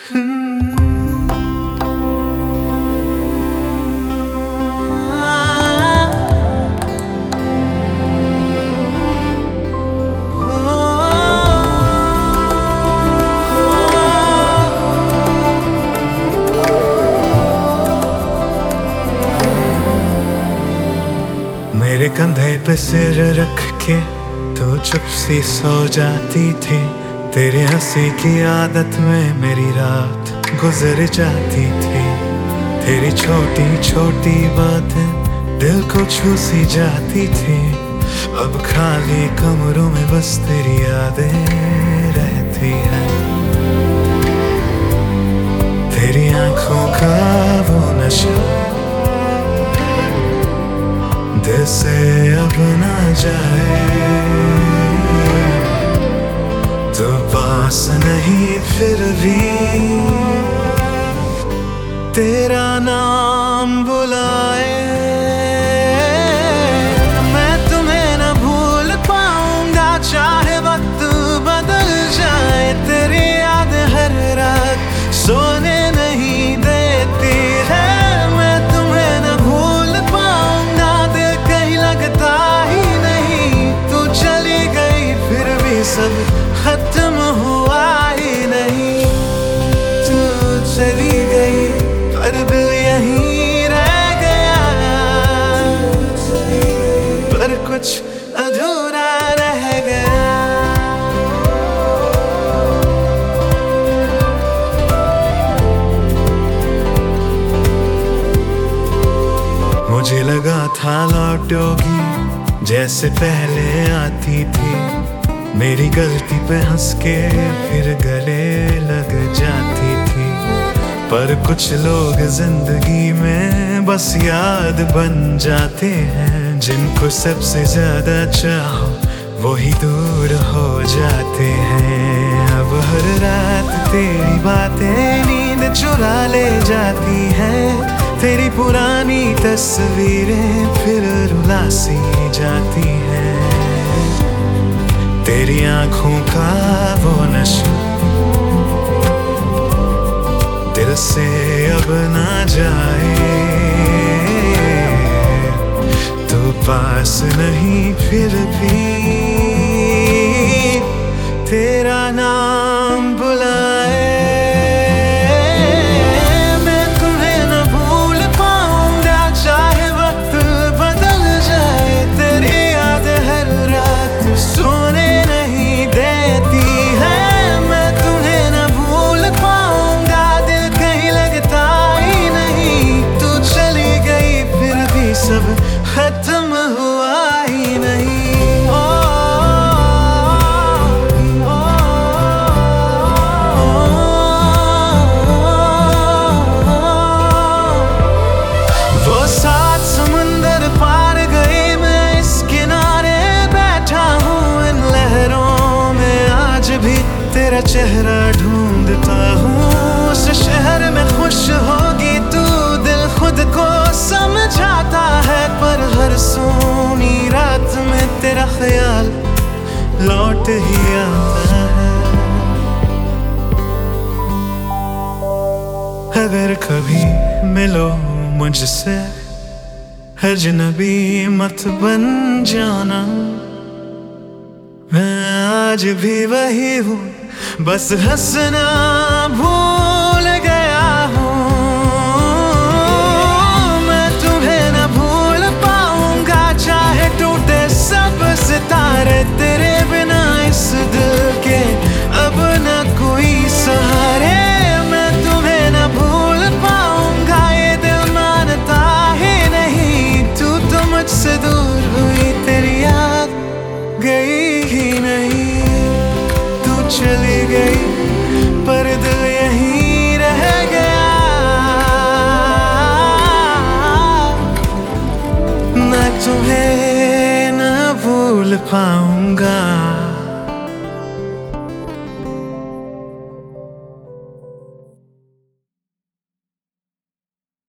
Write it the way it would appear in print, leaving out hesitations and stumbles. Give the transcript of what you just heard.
मेरे कंधे पे सिर रख के तो चुप सी सो जाती थी। तेरे हंसी की आदत में मेरी रात गुजर जाती थी। तेरी छोटी छोटी बातें दिल को छू सी जाती थी। अब खाली कमरों में बस तेरी यादें रहती हैं। तेरी आंखों का वो नशा दिल से अब ना जाए। तो पास नहीं फिर भी तेरा नाम बुलाए। मैं तुम्हें न भूल पाऊंगा चाहे वक्त बदल जाए। तेरी याद हर रात सोने नहीं देती है। मैं तुम्हें न भूल पाऊंगा दिल कहीं लगता ही नहीं। तू चली गई फिर भी सब खत्म हुआ ही नहीं। तू चली गई पर दिल यहीं रह गया। पर कुछ अधूरा रह गया। मुझे लगा था लौटोगी जैसे पहले आती थी। मेरी गलती पे हंस के फिर गले लग जाती थी। पर कुछ लोग जिंदगी में बस याद बन जाते हैं। जिनको सबसे ज्यादा चाहो वही दूर हो जाते हैं। अब हर रात तेरी बातें नींद चुरा ले जाती हैं। तेरी पुरानी तस्वीरें फिर रुला सी जाती हैं। तेरी आंखों का वो नशा दिल से अब ना जाए। तो पास नहीं फिर भी तेरा नाम बुलाए। मैं तुम्हें न भूल पाऊंगा चाहे वक्त बदल जाए। तेरी याद हर रात सोने नहीं देती है। मैं तुम्हें न भूल पाऊंगा दिल कहीं लगता ही नहीं। तू चली गई फिर भी सब खत्म हुआ ही नहीं। वो सात समुंदर पार गए मैं इस किनारे बैठा हूँ। इन लहरों में आज भी तेरा चेहरा ढूंढता हूँ। उस शहर में खुश होगी तू दिल खुद को समझाता है। पर हर सोनी रात में तेरा ख्याल लौट ही आता है। अगर कभी मिलो मुझसे अजनबी मत बन जाना। मैं आज भी वही हूँ बस हंसना भूल गया हूँ। मैं तुम्हें न भूल पाऊंगा चाहे टूटे सब सितारे। तेरे बिना इस दिल के अब न कोई सहारे। मैं तुम्हें न भूल पाऊंगा ये दिल मानता ही नहीं। तू तो मुझसे दूर हुई तेरी याद गई ही नहीं। तू चली गई पर दिल यहीं रह गया। मैं तुम्हें न भूल पाऊंगा।